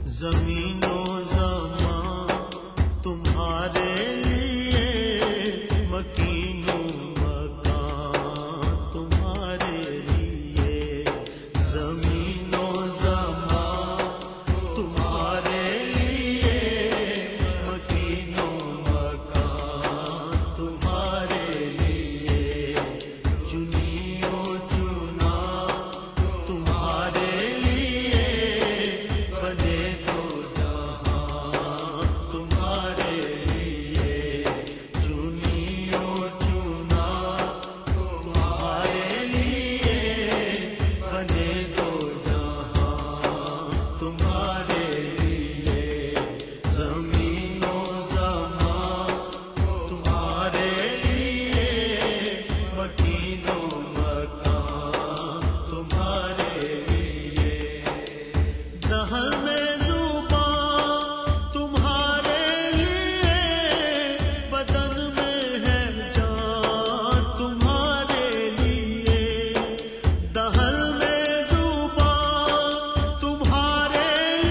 زمین و زمان تمہارے لیے، مکین و مکان تمہارے لیے، زمین و زمان تمہارے لیے، مکین و مکان تمہارے لیے، چنی و چنا تمہارے لیے، بنے دو جہاں تمہارے لیے، چنی و چنا تمہارے لیے، بنے دو جہاں تمہارے لیے، زمین و زمان تمہارے لیے، مکین و مکان تمہارے لیے، دہر میں زبان تمہارے لیے، بدن میں ہے جان تمہارے لیے، دہر میں زبان تمہارے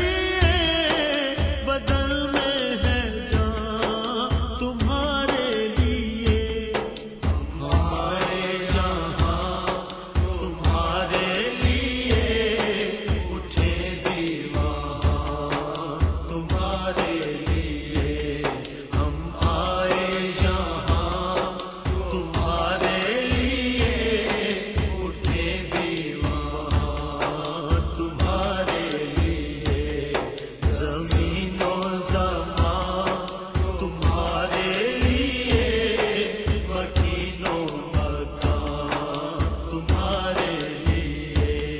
لیے، بدن میں ہے جان تمہارے لیے، ہمارے یہاں تمہارے لیے، اٹھے بھی وہاں تمہارے لیے، ہم آئے یہاں تمہارے لیے، اٹھے بھی وہاں تمہارے لیے، زمین و زمان تمہارے لیے، مکین و مکان تمہارے لیے،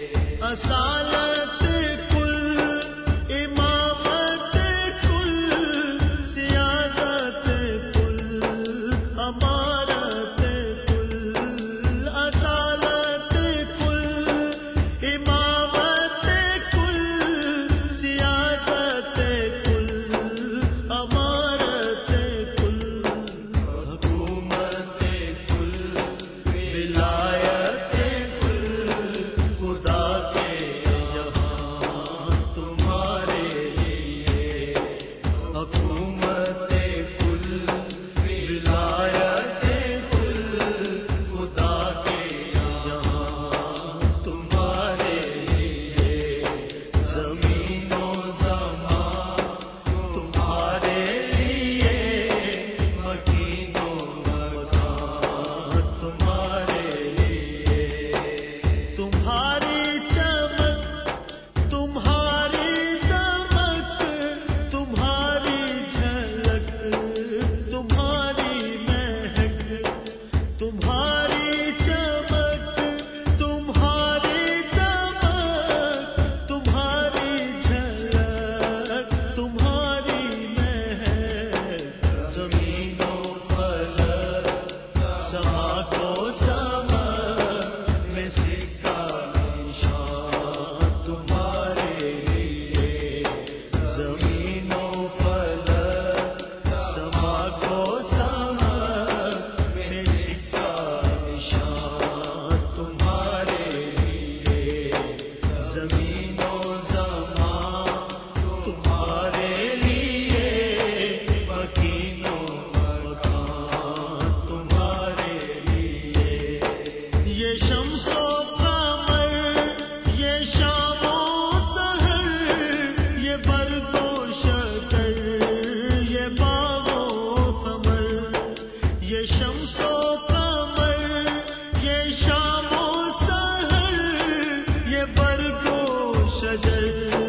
اصالت کل، امامت کل، سیادت کل، امارت کل، اصالت کل، امامت کل، سیادت کل، امارت کل، حکومت کل، ولایت کل، خدا کے یہاں تمہارے لیے، حکومت کل، ولایت کل، خدا کے یہاں تمہارے لیے، زمین و زمان تمہارے لیے، مکین و مکان تمہارے لیے، تمہاری چمک، تمہاری دمک، تمہاری جھلک، تمہاری مہک، تمہاری چمک، تمہاری دمک، تمہاری جھلک، تمہاری مہک، زمین و فلک، سما کو سمک میں سکہ نشان تمہارے لیے، زمین و فلک، سما کو سمک میں سکہ نشان تمہارے لیے، زمین و زمان تمہارے لیے، مکین و مکان تمہارے لیے، یہ شمس و قمر، یہ شام و سحر، یہ برگ و شکر، یہ باغ و ثمر، یہ شمس و قمر، یہ شام و سحر، یہ برگ و شجر،